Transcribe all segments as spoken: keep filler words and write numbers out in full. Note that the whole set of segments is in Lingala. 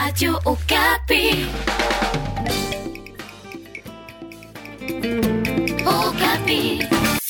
Radio Okapi. Okapi.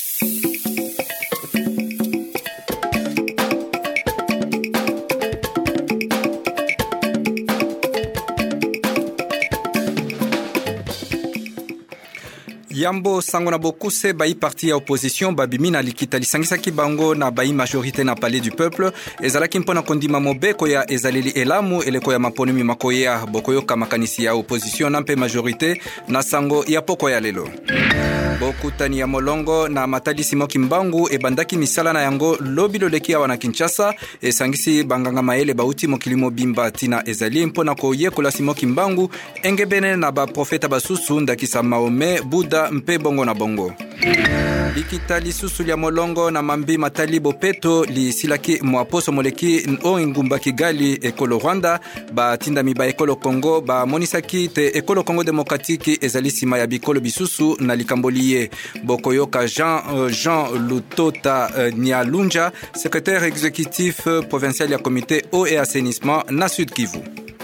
Yambo sango na bokuse bayi parti ya opposition babimi na likita lisangisaki bango na bayi majorité na palais du peuple ezalaki mpona kondima mobeko ya ezaleli elamu eleko ya maponumi makoya bokoyoka makanisi ya opposition na mpe majorité na sango ya poko ya lelo. Bokutani ya molongo na Matadi Simoki Mbangu ebandaki misala na yango lobi loleki awa na Kinshasa esangisi banganga maele bauti mokilimo bimba tina ezali mpona koyekola Simoki Mbangu engebene na ba profeta basusu ndakisa Maome Buda mpe bongo na bongo. Likita lisusu ya molongo na mambi Matali Bopeto li silaki mwaposo moleki o ngumba Kigali ekolo Rwanda ba tinda miba ekolo Congo ba monisaki te ekolo Congo demokratiki ezali sima ya bikolo bisusu na likamboliye bokoyoka Jean uh, Jean Lutota uh, Nialunja secrétaire exécutif uh, provincial ya comité eau et assainissement na Sud Kivu.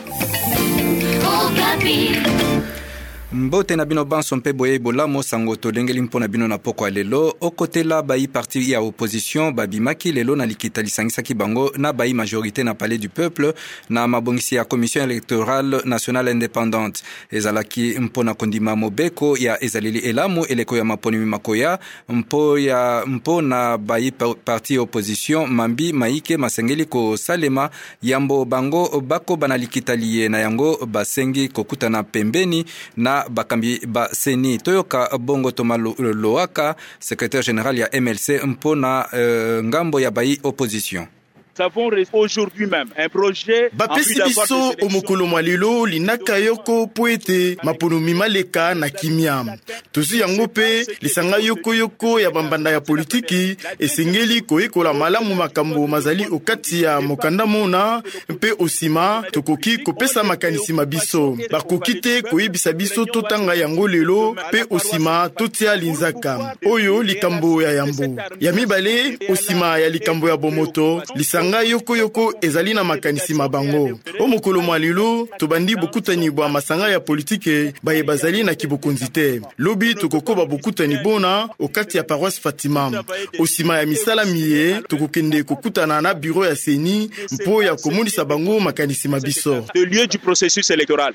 Mbote na bino banso mpe boye bolamo sango tolengeli mpona bino na poko lelo okotela bayi parti ya opposition babimaki lelo na likita lisangisaki bango na bayi majorité na palais du peuple na mabongisi ya commission électorale nationale indépendante ezalaki mpona kondima mobeko ya ezaleli elamu eleko ya maponimi makoya mpo ya mpona bayi parti opposition mambi maike masengeli ko salema yambo bango bako bana likita liye na yango basengi kokutana pembeni na bakambi ba seni toyoka bongo Toma Loaka secrétaire général ya M L C mpona uh, ngambo ya bayi opposition. Nous avons aujourd'hui même un projet bapesi biso omokolo mwalilo linaka yoko poete maponumi maleka na kimia tuzi yango pe lisanga yoko yoko ya bambanda ya politiki esengeli koyekola malamu makambo mazali okati ya mokanda mona mpe osima tokoki kopesa makanisi mabiso bakoki te koyebisa biso totanga yango lelo pe osima totia linzaka oyo likambo ya yambo ya mibale osima ya likambo ya bomoto lisanga nga yoko yoko ezali na makanisi mabango omokolo mwalilo tobandi bokutani bwa masanga ya politike baye bazali na kibokonzi te lobi tokokoba bokutani bona okati ya paroisse Fatima osima ya misala miye tokokende kokutana na bureau ya seni mpo ya komonisa bango makanisi mabiso le lieu du processus électoral.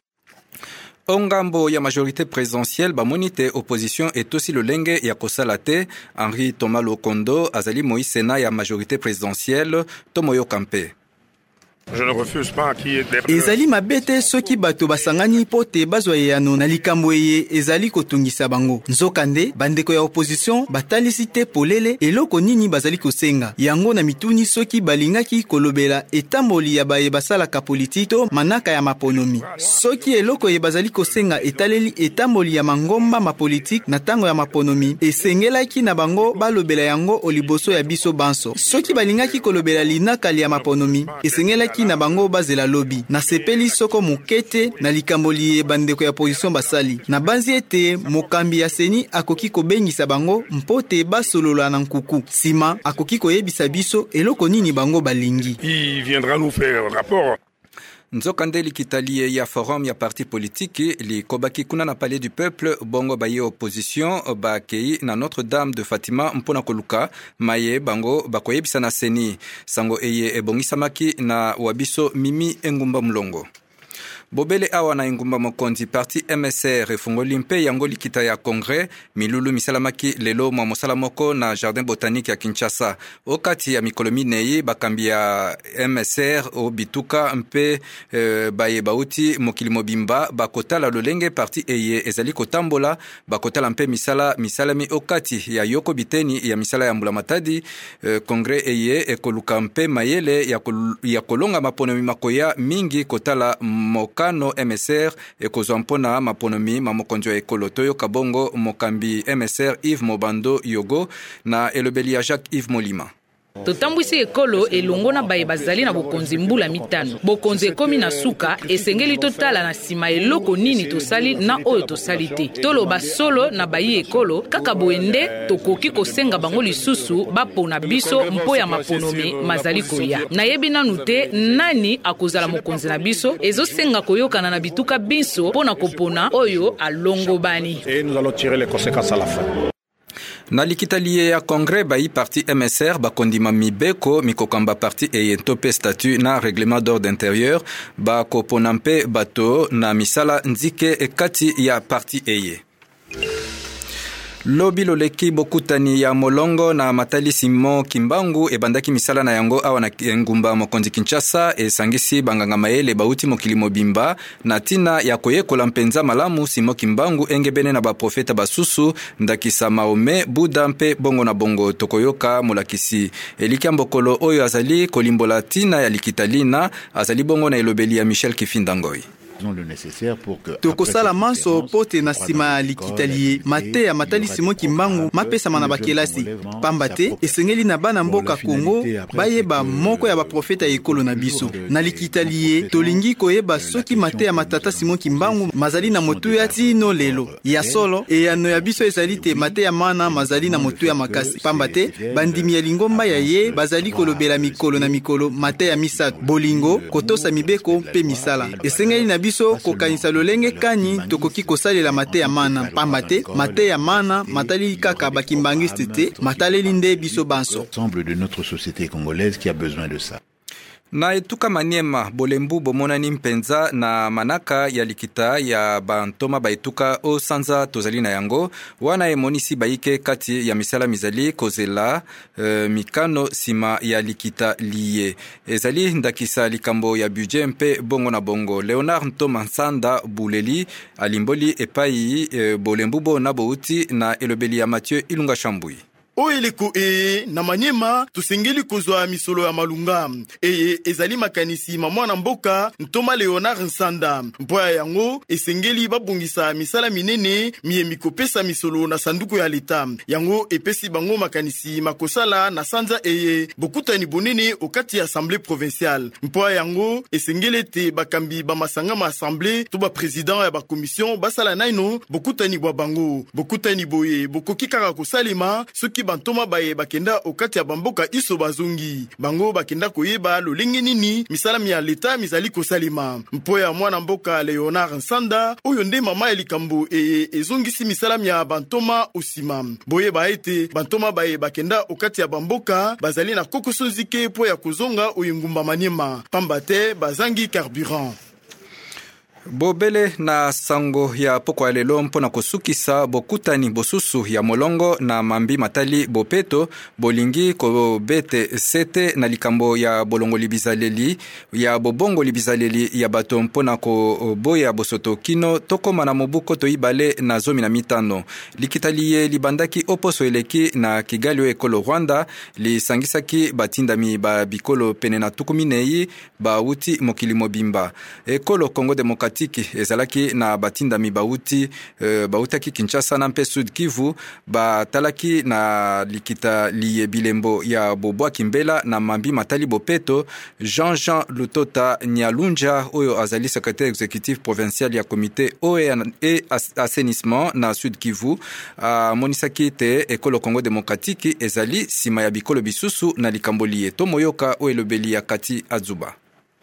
Ongambo ya majorité présidentielle bamonite opposition et aussi le lenge ya kosalate Henri Thomas Lokondo azali Moïse Sena ya majorité présidentielle Tomoyo Kampe. Je ne refuse pas qui est des... ezali mabete soki bato basangani pote bazwa yano na likambo ye ezali kotungisa bango nzokande bandeko ya opposition batalisi te polele eloko nini bazali kosenga yango na mituni soki balingaki kolobela etamboli ya baye basalaka politiki to manaka ya maponomi soki eloko ye bazali kosenga etaleli etamboli ya mangomba mapolitiki na tango ya maponomi esengelaki na bango balobela yango oliboso ya biso banso soki balingaki kolobela linaka ya maponomi esengelaki na bango bazela lobi na sepeli soko mokete na likamboli ye bandeko ya opposition basali na banzi ete mokambi ya seni akoki kobengisa bango mpote basolola na nkuku sima akoki koyebisa biso eloko nini bango balingi. Il viendra nous faire un rapport. Nzokande likitalie ya forum ya parti politiki li kobaki kuna na palais du peuple bongo baye opposition bakei na Notre-Dame de Fatima mpona koluka maye bango bakoyebisa na seni sango eye ebongisamaki na wabiso Mimi Engumba Mulongo. Bobele awa na ingumba mokonzi parti M S R efungoli mpe yango likita ya Congrès milulu misalamaki lelo mwa mosala moko na jardin botanique ya Kinshasa okati ya mikolo minei bakambi ya M S R o bituka mpe e, baye bauti mokili mobimba bakotala lolenge parti eye ezali kotambola bakotala mpe misala misalami okati ya yoko biteni ya misala ya Mbula Matadi e, Congrès eye ekoluka mpe mayele ya, kol, ya kolonga maponomi makoya mingi kotala moka Kano M S R ekozwa mpona maponomi mamokonjo ekolo toyo kabongo mokambi M S R Yves Mobando Yogo na elobeli ya Jacques Yves Molima. totambwisi ekolo elongo na baye bazali na bokonzi mbula mitano. Bokonzi ekomi na suka esengeli totala na sima eloko nini tosali na oyo tosali te. Toloba solo na bayi ekolo kaka boende tokoki kosenga bango lisusu bapona biso mpo ya maponome mazali koya. Nayebi nanu te nani akozala mokonzi na biso ezosenga koyokana na bituka biso mpona kopona oyo alongo bani. Et nous allons tirer les conséquences à la fin. Na likitalie ya Congrès bayi parti M S R bakondima mibeko mikokamba parti eye ntope statut na règlement d'ordre intérieur bakopona mpe bato na misala nzike kati ya parti eye. Lobi loleki bokutani ya molongo na Matali Simon Kimbangu ebandaki misala na yango awa na ngumba mokonzi Kinshasa esangisi banganga mayele bauti mokili mobimba na tina ya koyekola mpenza malamu Simon Kimbangu engebene na baprofeta basusu ndakisa Maome Buda mpe bongo na bongo tokoyoka molakisi Elikia Mbokolo oyo azali kolimbola tina ya likitalina azali bongo na elobeli ya Michel Kifindangoi. Tokosala manso pote na sima ya likitalie mate ya Matali Simon Kimbangu mapesa na bakelasi pambate esengeli na bana mboka Kongo bayeba moko ya baprofeta ekolo na biso na likitalie tolingi koyeba soki mate ya matata Simon Kimbangu mazali na motu ya tino lelo ya solo e ya no ya biso ezali te mate ya mana mazali na motu ya makasi pambate bandimi ya lingomba ya ye bazali kolobela mikolo na mikolo mate ya misato bolingo kotosa mibeko pe misala esengeli na biso kokanisa lolenge kani tokoki kosalela mate ya mana pambate mate ya mana matali kaka bakimbangiste te mataleli nde biso banso ensemble de notre société congolaise qui a besoin de ça. Na etuka Maniema bolembu bomonani mpenza na manaka ya likita ya bantoma baetuka o sanza tozali na yango wana emonisi baike kati ya misala mizali kozela uh, mikano sima ya likita liye ezali ndakisa likambo ya budget mpe bongo na bongo. Leonard Ntoma Nsanda Buleli alimboli epai uh, bolembu bo na bouti na elobeli ya Mathieu Ilunga Chambui. Oeleko e na Maniema tusengeli kozwa misolo ya malunga e ezali makanisi mamwana mboka Ntoma Leonard Nsanda mpoya yango esengeli babungisa misala minene miye mikopesa misolo na sanduku ya leta yango epesi bango makanisi makosala na sanza eye bokutani bonene okati ya assemblée provinciale mpoya yango esengeli te bakambi ba masanga ma assemblée to ba président ya ba commission basala naino bokutani bwa bango bokutani boye bokoki kaka kosalema soki bantoma baye bakenda okati ya bamboka iso bazungi bango bakenda koyeba lolenge nini misalami ya leta mizali kosalima mpoya mwana mboka Leonard Nsanda oyo nde mama ya likambo e ezongisi misalami ya bantoma osima boye baete bantoma baye bakenda okati ya bamboka bazali na kokoso nzike po ya kozonga oyo ngumba Maniema pambate bazangi carburant. Bobele na sango ya poko ya lelo mpona kosukisa bokutani bosusu ya molongo na mambi matali bopeto bolingi ko bete sete na likambo ya bolongo libizaleli ya bobongo libizaleli ya bato mpona ko boya bosoto kino tokoma na mobuko toibale na zomi na mitano likitaliye libandaki oposo eleki na Kigali ekolo Rwanda lisangisaki batindami ba bikolo pene na tukuminei ba uti mokili mobimba ekolo Kongo Demokratiki ezalaki na batindami bauti uh, bautaki Kinshasa na mpe Sud Kivu batalaki na likita liye bilembo ya Bobwa Kimbela na mambi matali bopeto Jean-Jean Lutota Nyalunja oyo azali secrétaire exécutif provincial ya comité eau et assainissement na Sud Kivu uh, monisaki te ekolo Congo Démocratique ezali sima ya bikolo bisusu na likambo liye tomoyoka o elobeli ya Kati Azuba.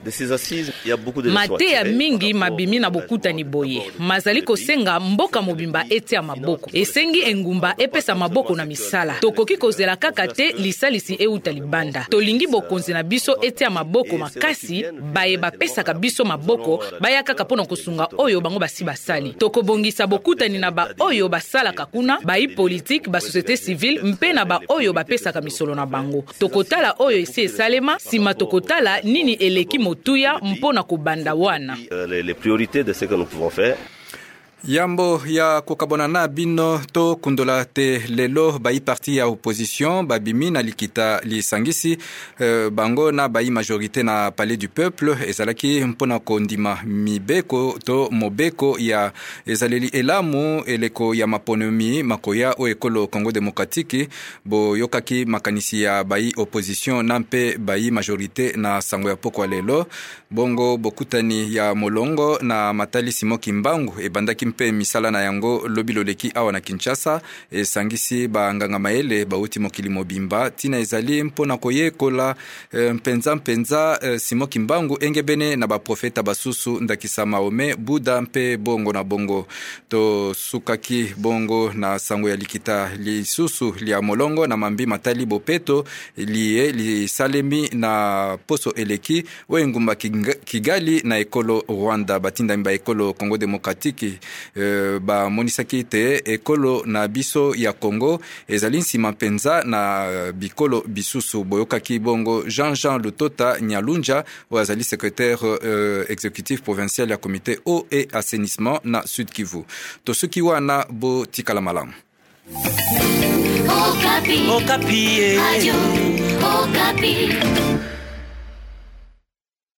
Mate ya mingi mabimi na bokutani boye mazali kosenga mboka mobimba ete ya maboko esengi engumba epesa maboko na misala tokoki kozela kaka te lisalisi euta libanda tolingi bokonzi na biso ete ya maboko makasi baye bapesaka biso maboko baya kaka pona kosunga oyo bango basi basali tokobongisa bokutani na ba oyo basalaka kuna bayi politique ba société civile mpe na ba oyo bapesaka misolo na bango tokotala oyo esi esalema sima tokotala nini eleki motuya mpona kubanda wana. Les priorités de ce que nous pouvons faire. Yambo ya kokabona na bino to kundola te lelo bayi parti ya opposition babimi na likita lisangisi uh, bango na bayi majorité na palais du peuple ezalaki mpona kondima mibeko to mobeko ya ezaleli elamu eleko ya maponomi makoya o ekolo Congo Démocratique bo yokaki makanisi ya bayi opposition na mpe bayi majorité na sango ya poko lelo bongo bokutani ya molongo na Matali Simon Kimbangu ebandaki mpe misala na yango lobiloleki awa na Kinshasa esangisi ba nganga maele bauti mokili mobimba tina ezali mpona koyekola e, mpenza mpenza e, Simon Kimbangu engebene na ba profeta basusu ndakisa Maome Buda mpe bongo na bongo to sukaki bongo na sango ya likita lisusu lia molongo na mambi Matali Bopeto liye li salemi na poso eleki wengumba Kigali na ekolo Rwanda batinda mba ekolo Congo Démocratique e, ba monisaki te ekolo na biso ya Congo ezali nsima mpenza na bikolo bisusu boyokaki bongo Jean-Jean Lutota Nyalunja wazali secrétaire euh, exécutif provincial ya comité eau et assainissement na Sud Kivu tosuki wana bo tikala malamu Okapi. Okapi. Radio Okapi.